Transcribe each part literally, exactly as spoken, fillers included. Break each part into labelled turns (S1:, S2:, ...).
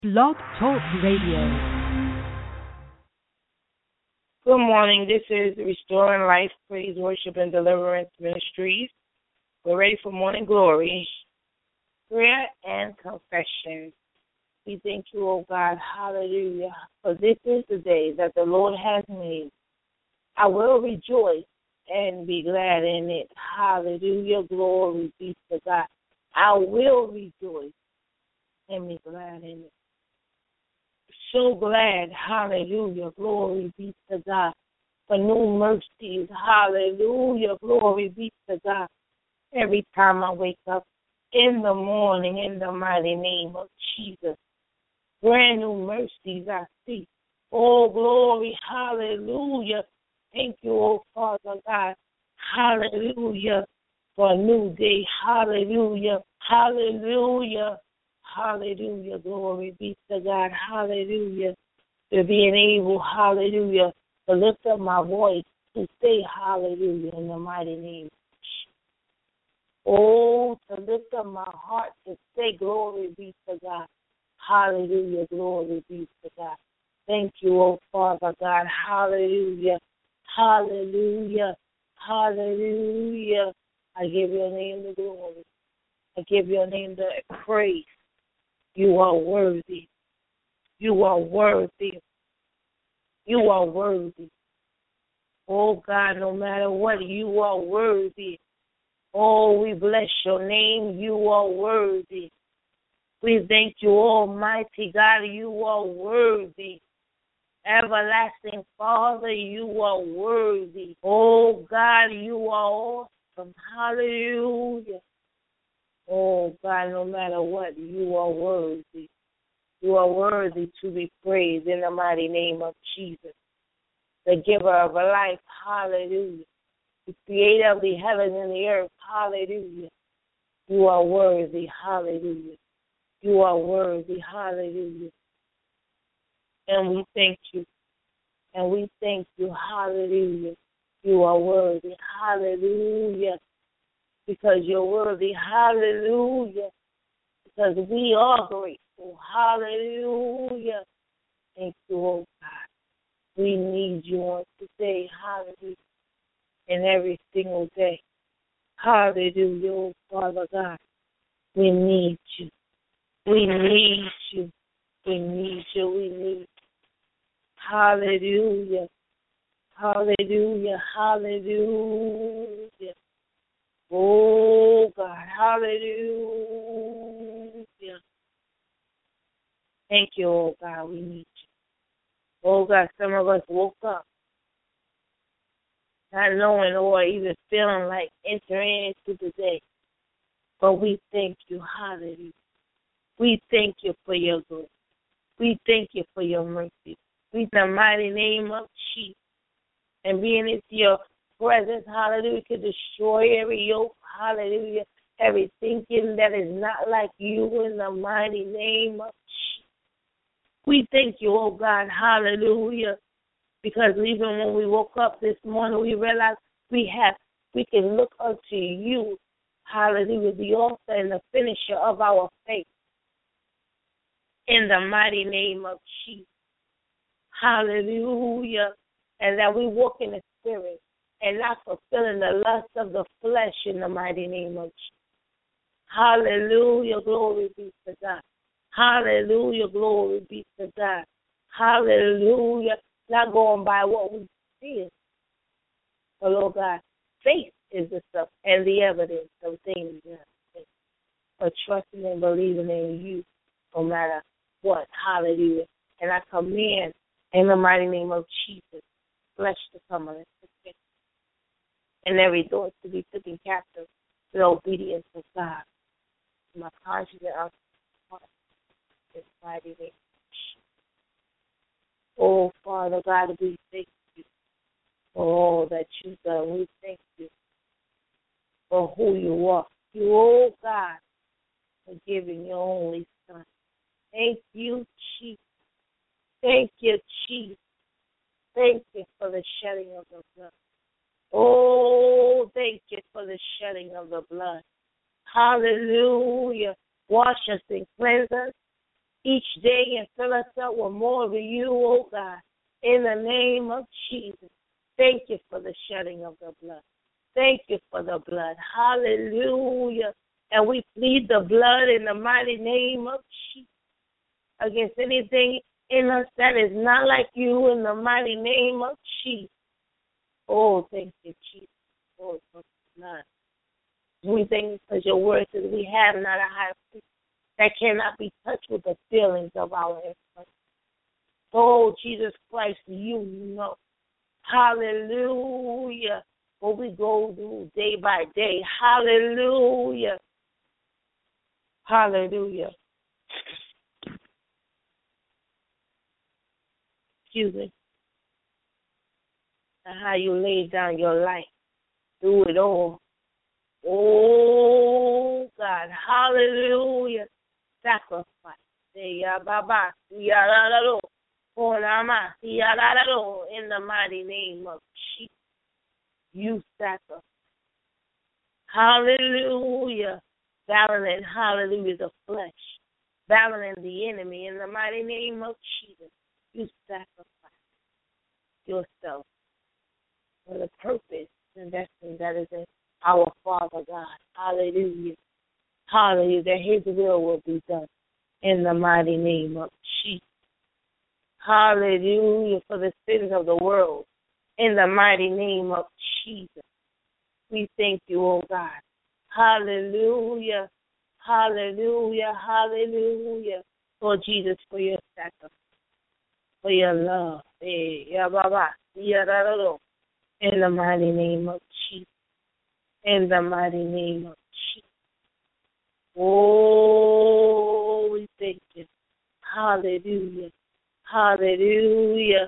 S1: Blog Talk Radio.
S2: Good morning. This is Restoring Life, Praise, Worship, and Deliverance Ministries. We're ready for morning glory, prayer, and confession. We thank you, oh God, hallelujah, for this is the day that the Lord has made. I will rejoice and be glad in it. Hallelujah, glory be to God. I will rejoice and be glad in it. So glad, hallelujah, glory be to God, for new mercies, hallelujah, glory be to God. Every time I wake up in the morning, in the mighty name of Jesus, brand new mercies I see. Oh, glory, hallelujah. Thank you, oh Father God, hallelujah, for a new day, hallelujah, hallelujah. Hallelujah, glory be to God, hallelujah, for being able, hallelujah, to lift up my voice, to say hallelujah in the mighty name. Oh, to lift up my heart, to say glory be to God, hallelujah, glory be to God. Thank you, oh Father God, hallelujah, hallelujah, hallelujah. I give your name the glory. I give your name the praise. You are worthy. You are worthy. You are worthy. Oh, God, no matter what, you are worthy. Oh, we bless your name. You are worthy. We thank you, Almighty God. You are worthy. Everlasting Father, you are worthy. Oh, God, you are awesome. Hallelujah. Oh, God, no matter what, you are worthy. You are worthy to be praised in the mighty name of Jesus, the giver of life. Hallelujah. The creator of the heavens and the earth. Hallelujah. You are worthy. Hallelujah. You are worthy. Hallelujah. And we thank you. And we thank you. Hallelujah. You are worthy. Hallelujah. Because you're worthy, hallelujah, because we are grateful, hallelujah. Thank you, oh God. We need you on today, hallelujah, and every single day. Hallelujah, oh Father God. We need you. We need you. We need you. We need you. Hallelujah. Hallelujah. Hallelujah. Oh, God, hallelujah. Thank you, oh, God, we need you. Oh, God, some of us woke up not knowing or even feeling like entering into the day. But we thank you, hallelujah. We thank you for your good. We thank you for your mercy. We in the mighty name of Jesus. And being into your presence, hallelujah, to destroy every yoke, hallelujah, every thinking that is not like you in the mighty name of Jesus. We thank you, oh God, hallelujah, because even when we woke up this morning, we realized we have, we can look unto you, hallelujah, the author and the finisher of our faith, in the mighty name of Jesus, hallelujah, and that we walk in the Spirit, and not fulfilling the lust of the flesh in the mighty name of Jesus. Hallelujah, glory be to God. Hallelujah, glory be to God. Hallelujah, not going by what we see. But, Lord God, faith is the stuff and the evidence of things not seen. But trusting and believing in you no matter what. Hallelujah. And I command in the mighty name of Jesus, flesh to come on us. And every thought to be taken captive to the obedience of God. My conscience and our heart is mighty name. Oh, Father God, we thank you for all that you've done. We thank you for who you are. You, oh God, for giving your only Son. Thank you, Jesus. Thank you, Jesus. Thank you for the shedding of the blood. Oh, thank you for the shedding of the blood. Hallelujah. Wash us and cleanse us each day and fill us up with more of you, oh God, in the name of Jesus. Thank you for the shedding of the blood. Thank you for the blood. Hallelujah. And we plead the blood in the mighty name of Jesus against anything in us that is not like you in the mighty name of Jesus. Oh, thank you, Jesus. Oh, thank you, God. We thank you because your word says we have not a high priest that cannot be touched with the feelings of our infirmity. Oh, Jesus Christ, you know. Hallelujah. What we go through day by day. Hallelujah. Hallelujah. Excuse me. And how you laid down your life through it all. Oh, God. Hallelujah. Sacrifice. In the mighty name of Jesus. You sacrifice. Hallelujah. Battling, hallelujah, the flesh. Battling the enemy in the mighty name of Jesus. You sacrifice yourself for the purpose and destiny that is in our Father God. Hallelujah. Hallelujah. That his will will be done in the mighty name of Jesus. Hallelujah. For the sins of the world in the mighty name of Jesus. We thank you, oh God. Hallelujah. Hallelujah. Hallelujah. Lord Jesus, for your sacrifice, for your love. In the mighty name of Jesus. In the mighty name of Jesus. Oh, we thank you. Hallelujah. Hallelujah.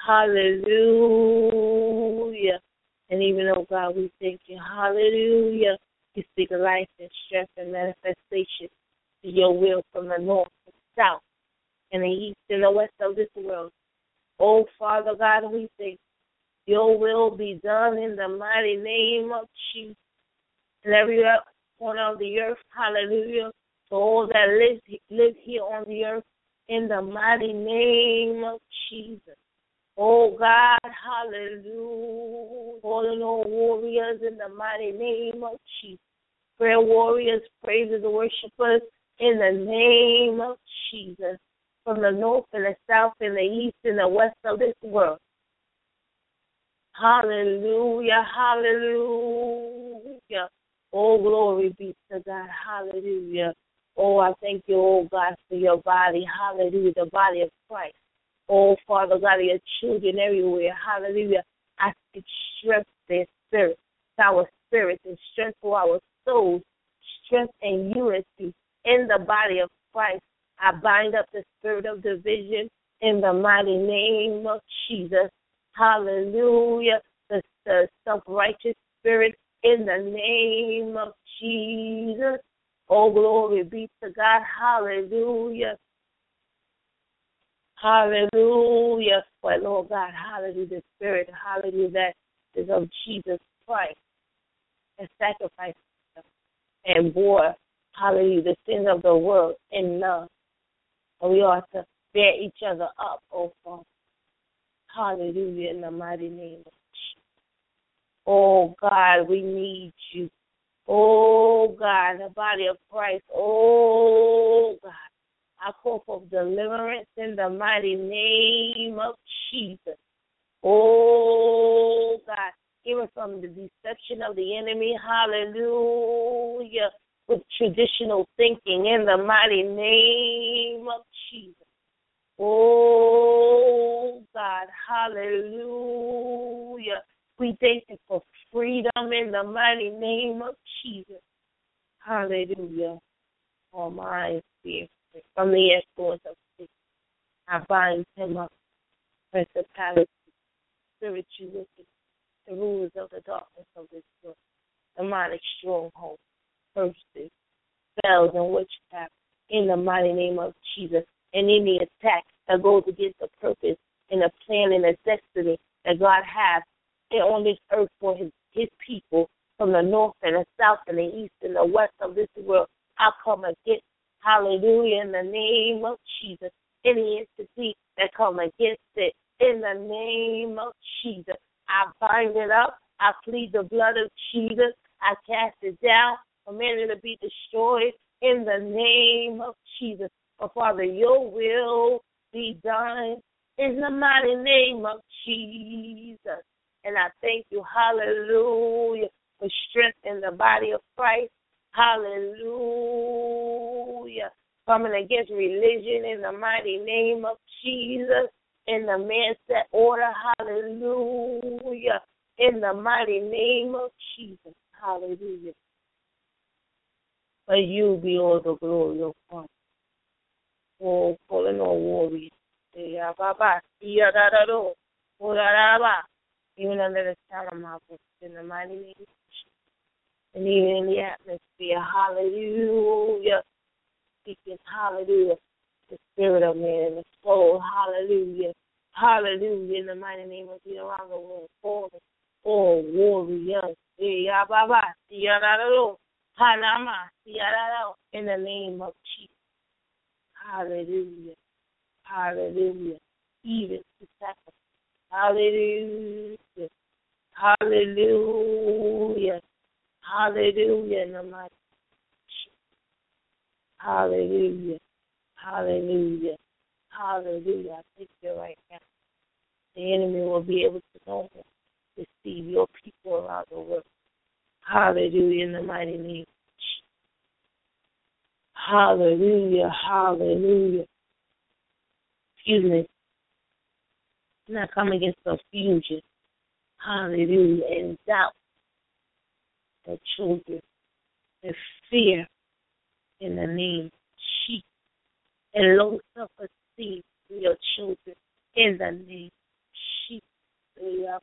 S2: Hallelujah. And even, oh God, we thank you. Hallelujah. You speak life and strength and manifestation to your will from the north, the south, and the east and the west of this world. Oh, Father God, we thank you. Your will be done in the mighty name of Jesus. And every corner of the earth, hallelujah, to all that live, live here on the earth, in the mighty name of Jesus. Oh, God, hallelujah. Calling all warriors in the mighty name of Jesus. Prayer warriors, praisers, worshipers in the name of Jesus. From the north and the south and the east and the west of this world. Hallelujah, hallelujah. Oh, glory be to God. Hallelujah. Oh, I thank you, oh God, for your body. Hallelujah, the body of Christ. Oh, Father God, your children everywhere. Hallelujah. I speak strength to their spirit, to our spirits, and strength to our souls, strength and unity in the body of Christ. I bind up the spirit of division in the mighty name of Jesus. Hallelujah. The, the self-righteous spirit in the name of Jesus. Oh, glory be to God. Hallelujah. Hallelujah. For Lord God, hallelujah, the spirit, hallelujah, that is of Jesus Christ and sacrificed and bore, hallelujah, the sins of the world in love. And we ought to bear each other up, oh Father. Hallelujah, in the mighty name of Jesus. Oh God, we need you. Oh God, the body of Christ. Oh God, I call for deliverance in the mighty name of Jesus. Oh God, even from the deception of the enemy. Hallelujah. With traditional thinking in the mighty name of Jesus. Oh, God, hallelujah. We thank you for freedom in the mighty name of Jesus. Hallelujah. All my spirit, from the influence of sin, I bind him up, principalities, spiritual wickedness, the rulers of the darkness of this world, demonic strongholds, curses, spells, and witchcraft in the mighty name of Jesus. And any attack that goes against the purpose and the plan and the destiny that God has on this earth for his, his people from the north and the south and the east and the west of this world, I come against, Hallelujah, in the name of Jesus. Any entity that come against it, in the name of Jesus, I bind it up. I plead the blood of Jesus. I cast it down, command it to be destroyed in the name of Jesus. Oh, Father, your will be done in the mighty name of Jesus. And I thank you, hallelujah, for strength in the body of Christ. Hallelujah. Coming against religion in the mighty name of Jesus. In the mindset order, hallelujah. In the mighty name of Jesus, hallelujah. For you be all the glory, O Father. Oh, calling all warriors. Even under the sound of my voice, in the mighty name of Jesus. And even in the atmosphere, hallelujah. Speaking, hallelujah. The spirit of man and the soul, hallelujah. Hallelujah. In the mighty name of Jesus, around the world, calling all warriors. In the name of Jesus. Hallelujah. Hallelujah. Even to sacrifice. Hallelujah. Hallelujah. Hallelujah. In the mighty name of Jesus. Hallelujah. Hallelujah. Hallelujah. I thank you right now. The enemy will be able to know him, deceive your people around the world. Hallelujah. In the mighty name of Jesus. Hallelujah. Hallelujah. Excuse me. Not come against confusion. Hallelujah. And doubt. The children. The fear. In the name of Jesus. And low self-esteem for your children. In the name of Jesus.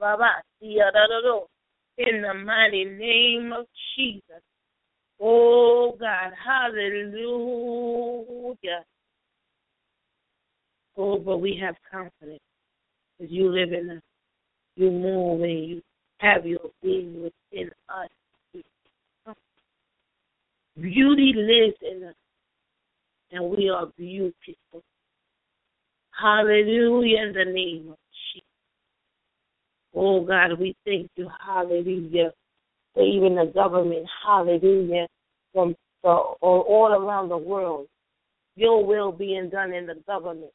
S2: In the mighty name of Jesus. Oh, God. Hallelujah. Oh, but we have confidence. Because you live in us. You move and you have your being within us. Beauty lives in us. And we are beautiful. Hallelujah, in the name of Jesus. Oh, God, we thank you, hallelujah, for even the government, hallelujah, from the, all around the world. Your will being done in the government.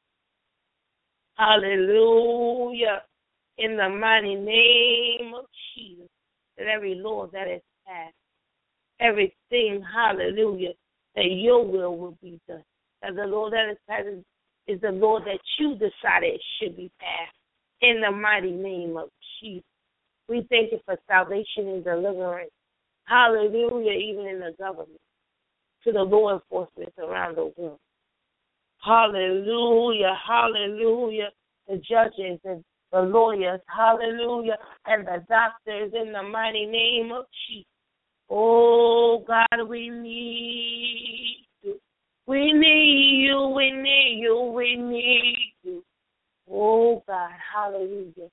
S2: Hallelujah, in the mighty name of Jesus, that every law that is passed, everything, hallelujah, that your will will be done. That the law that is passed is the law that you decided should be passed. In the mighty name of Jesus. We thank you for salvation and deliverance. Hallelujah, even in the government. To the law enforcement around the world. Hallelujah, hallelujah. The judges and the lawyers, hallelujah, and the doctors in the mighty name of Jesus. Oh, God, we need you. We need you, we need you, we need you. Oh, God, hallelujah.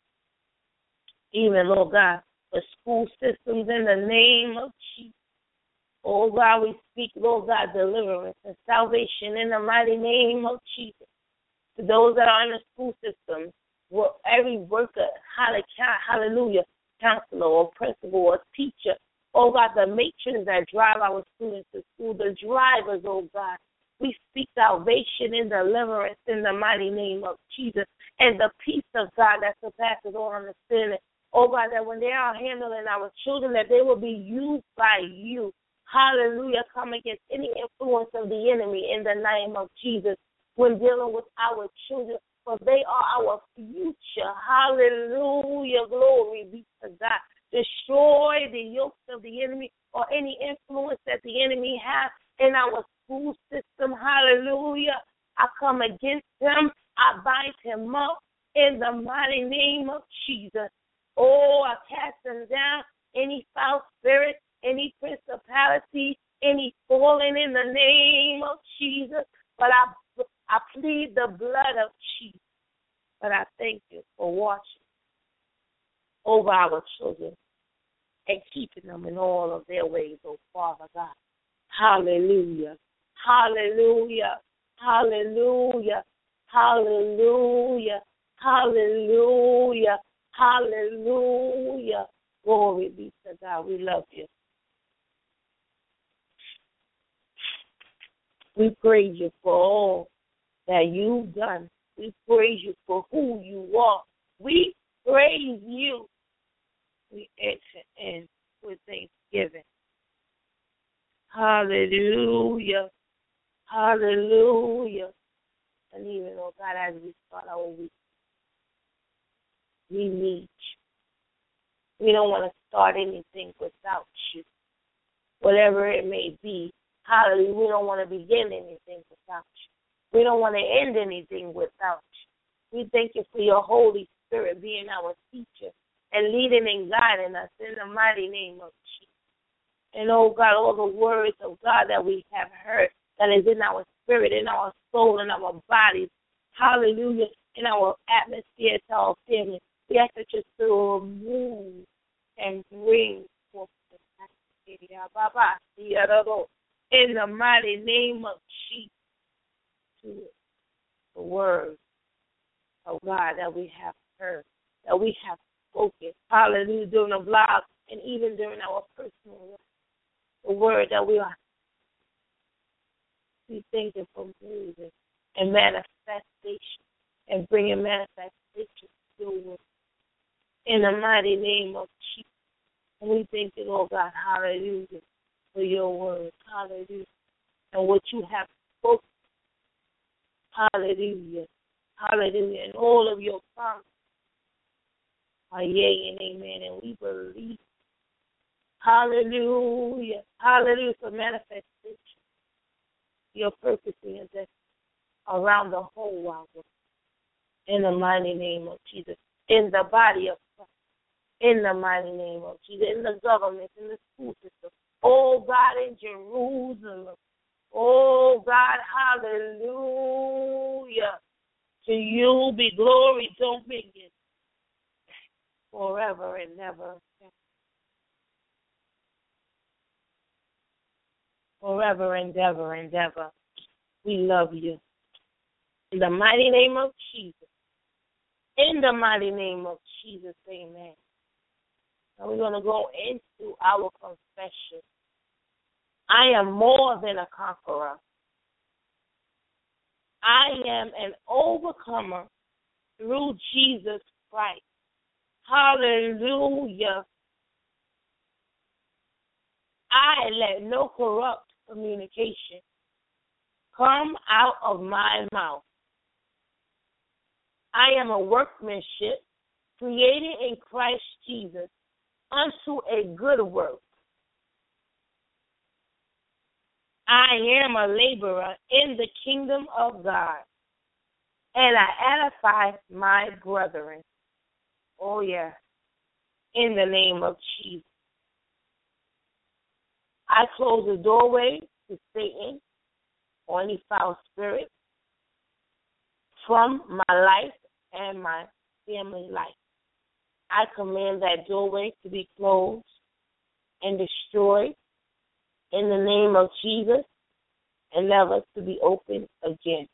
S2: Even, Lord God, the school systems in the name of Jesus. Oh, God, we speak, Lord God, deliverance and salvation in the mighty name of Jesus. To those that are in the school system, every worker, hallelujah, counselor or principal or teacher, oh, God, the matrons that drive our students to school, the drivers, oh, God, we speak salvation and deliverance in the mighty name of Jesus. And the peace of God that surpasses all understanding. Oh, God, that when they are handling our children, that they will be used by you. Hallelujah. Come against any influence of the enemy in the name of Jesus when dealing with our children. For they are our future. Hallelujah. Glory be to God. Destroy the yokes of the enemy or any influence that the enemy has in our school system. Hallelujah. I come against him. I bind him up in the mighty name of Jesus. Oh, I cast him down. Any foul spirit, any principality, any falling in the name of Jesus. But I, I plead the blood of Jesus. But I thank you for watching over our children and keeping them in all of their ways, oh Father God. Hallelujah. Hallelujah. Hallelujah. Hallelujah. Hallelujah. Hallelujah. Glory be to God. We love you. We praise you for all that you've done. We praise you for who you are. We praise you. We enter in with thanksgiving. Hallelujah. Hallelujah. And even, oh God, as we start our week, we need you. We don't want to start anything without you. Whatever it may be. Hallelujah. We don't want to begin anything without you. We don't want to end anything without you. We thank you for your Holy Spirit being our teacher and leading and guiding us in the mighty name of Jesus. And, oh God, all the words of God that we have heard that is in our spirit, in our soul, in our bodies, hallelujah, in our atmosphere, to our family. We ask that you to move and bring forth in the mighty name of Jesus to the word of God that we have heard, that we have spoken, hallelujah, during the vlog and even during our personal life. The word that we are. We thank you for moving and manifestation and bringing manifestation to your word. In the mighty name of Jesus. And we thank you, Lord God, hallelujah, for your word, hallelujah, and what you have spoken, hallelujah, hallelujah, and all of your promises are yea and amen, and we believe, hallelujah, hallelujah, for manifestation, your purpose and your destiny around the whole world, in the mighty name of Jesus, in the body of Christ. In the mighty name of Jesus, in the government, in the school system. Oh, God, in Jerusalem. Oh, God, hallelujah. To you be glory, dominion, forever and never. Forever and ever and ever. We love you. In the mighty name of Jesus. In the mighty name of Jesus, amen. And we're going to go into our confession. I am more than a conqueror. I am an overcomer through Jesus Christ. Hallelujah. I let no corrupt communication come out of my mouth. I am a workmanship created in Christ Jesus unto a good work. I am a laborer in the kingdom of God, and I edify my brethren. Oh, yeah, in the name of Jesus. I close the doorway to Satan or any foul spirit from my life and my family life. I command that doorway to be closed and destroyed in the name of Jesus and never to be opened again.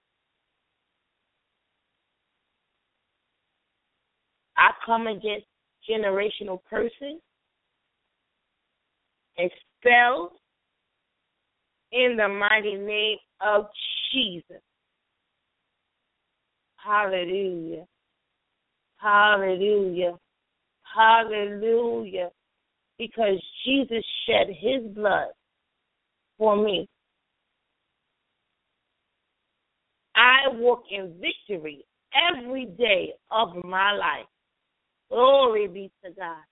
S2: I come against generational curses and spells in the mighty name of Jesus. Hallelujah. Hallelujah. Hallelujah. Because Jesus shed his blood for me. I walk in victory every day of my life. Glory be to God.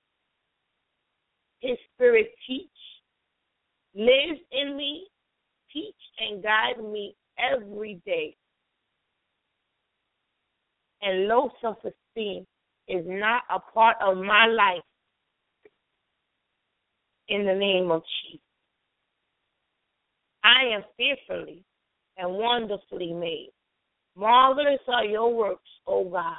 S2: His spirit teach, lives in me, teach and guide me every day. And low self-esteem is not a part of my life in the name of Jesus. I am fearfully and wonderfully made. Marvelous are your works, O God.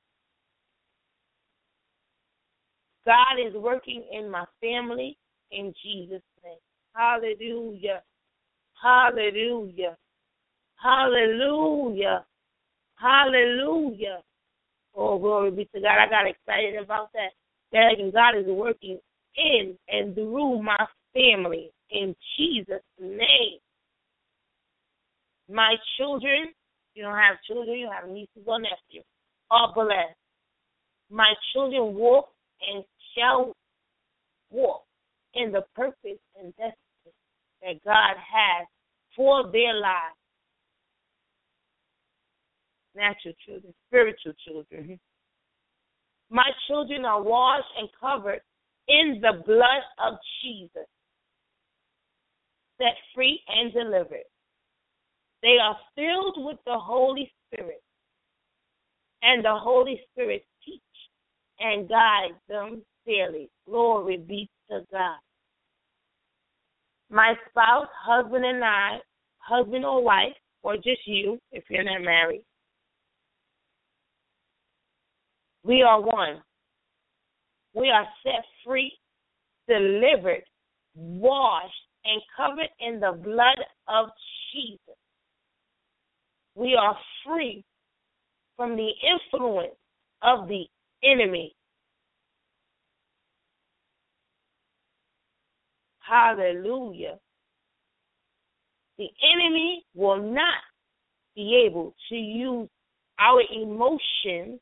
S2: God is working in my family in Jesus' name. Hallelujah. Hallelujah. Hallelujah. Hallelujah. Oh, glory be to God. I got excited about that. That God is working in and through my family in Jesus' name. My children, you don't have children, you have nieces or nephews, are blessed. My children walk and shall walk in the purpose and destiny that God has for their lives. Natural children, spiritual children. My children are washed and covered in the blood of Jesus, set free and delivered. They are filled with the Holy Spirit, and the Holy Spirit teach and guide them daily. Glory be to God. My spouse, husband, and I, husband or wife, or just you, if you're not married, we are one. We are set free, delivered, washed, and covered in the blood of Jesus. We are free from the influence of the enemy. Hallelujah. The enemy will not be able to use our emotions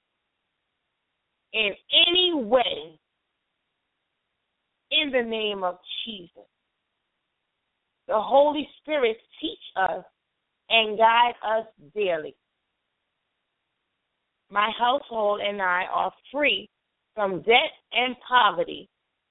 S2: in any way in the name of Jesus. The Holy Spirit teach us and guide us daily. My household and I are free from debt and poverty.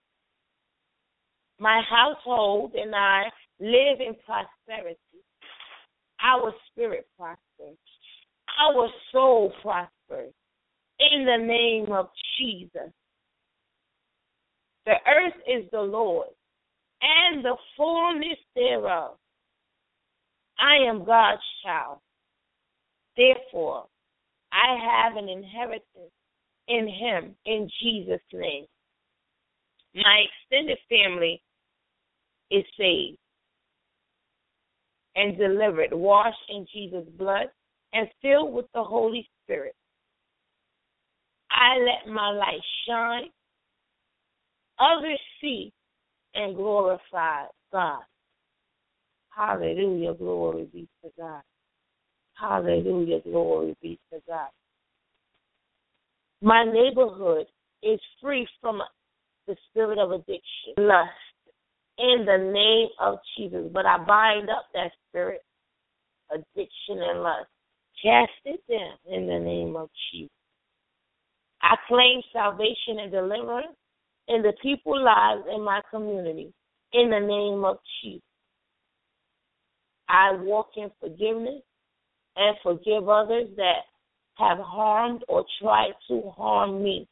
S2: My household and I live in prosperity. Our spirit prospers. Our soul prospers. In the name of Jesus. The earth is the Lord, and the fullness thereof. I am God's child. Therefore, I have an inheritance in him in Jesus' name. My extended family is saved and delivered, washed in Jesus' blood, and filled with the Holy Spirit. I let my light shine. Others see and glorify God. Hallelujah, glory be to God. Hallelujah, glory be to God. My neighborhood is free from the spirit of addiction, lust, in the name of Jesus. But I bind up that spirit, addiction and lust. Cast it down in the name of Jesus. I claim salvation and deliverance in the people's lives in my community in the name of Jesus. I walk in forgiveness and forgive others that have harmed or tried to harm me.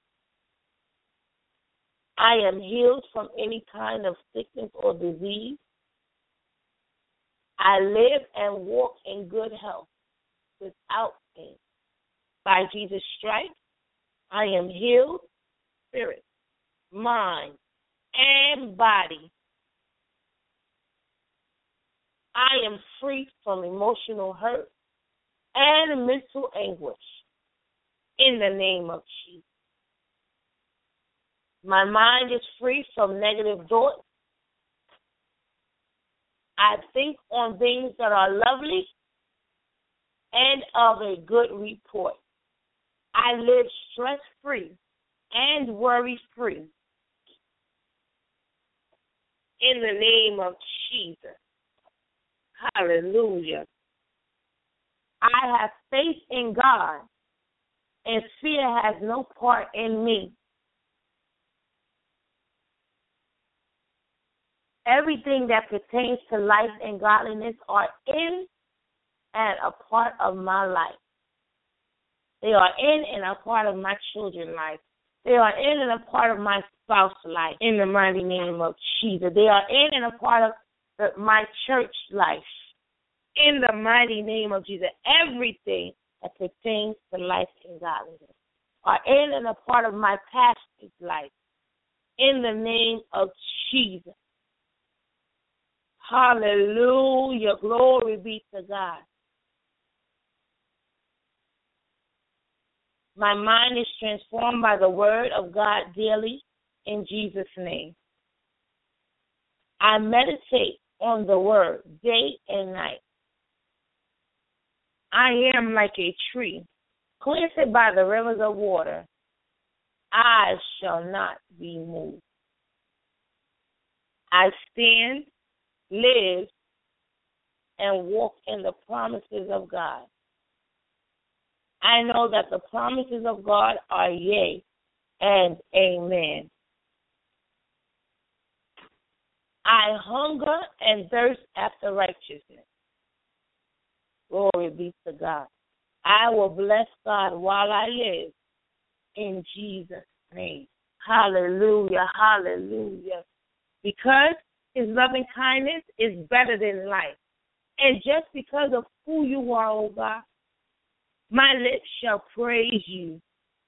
S2: I am healed from any kind of sickness or disease. I live and walk in good health without pain. By Jesus' stripes, I am healed, spirit, mind, and body. I am free from emotional hurt and mental anguish in the name of Jesus. My mind is free from negative thoughts. I think on things that are lovely and of a good report. I live stress-free and worry-free in the name of Jesus. Hallelujah. I have faith in God, and fear has no part in me. Everything that pertains to life and godliness are in and a part of my life. They are in and a part of my children's life. They are in and a part of my spouse's life in the mighty name of Jesus. They are in and a part of the, my church life in the mighty name of Jesus. Everything that pertains to life and godliness are in and a part of my pastor's life in the name of Jesus. Hallelujah. Glory be to God. My mind is transformed by the word of God daily in Jesus' name. I meditate on the word day and night. I am like a tree planted by the rivers of water. I shall not be moved. I stand, live, and walk in the promises of God. I know that the promises of God are yea and amen. I hunger and thirst after righteousness. Glory be to God. I will bless God while I live in Jesus' name. Hallelujah, hallelujah. Because his loving kindness is better than life. And just because of who you are, oh God, my lips shall praise you.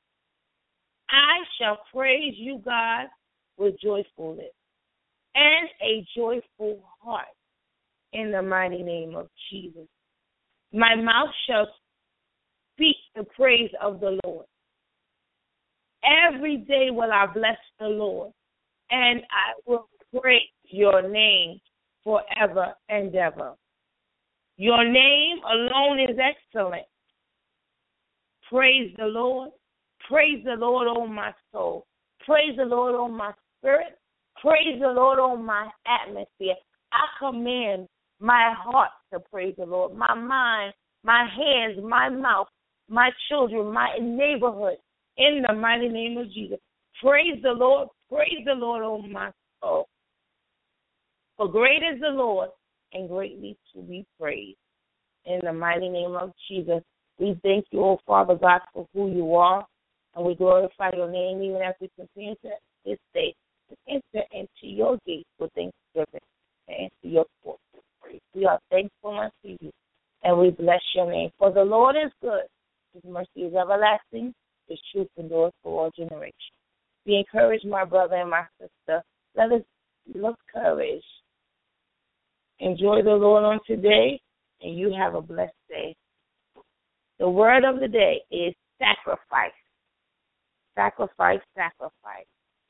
S2: I shall praise you, God, with joyfulness and a joyful heart in the mighty name of Jesus. My mouth shall speak the praise of the Lord. Every day will I bless the Lord, and I will praise your name forever and ever. Your name alone is excellent. Praise the Lord. Praise the Lord, oh my soul. Praise the Lord, oh my spirit. Praise the Lord, oh my atmosphere. I command my heart to praise the Lord, my mind, my hands, my mouth, my children, my neighborhood, in the mighty name of Jesus. Praise the Lord. Praise the Lord, oh my soul. For great is the Lord and greatly to be praised. In the mighty name of Jesus, we thank you, oh Father God, for who you are, and we glorify your name even as we continue to this day to enter into your gates with thanksgiving and into your courts with praise. We are thankful unto you, and we bless your name. For the Lord is good. His mercy is everlasting. His truth endures for all generations. Be encouraged, my brother and my sister. Let us look courage. Enjoy the Lord on today, and you have a blessed day. The word of the day is sacrifice. Sacrifice, sacrifice.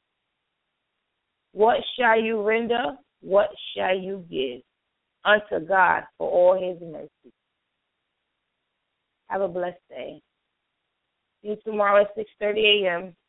S2: What shall you render? What shall you give unto God for all his mercy? Have a blessed day. See you tomorrow at six thirty a.m.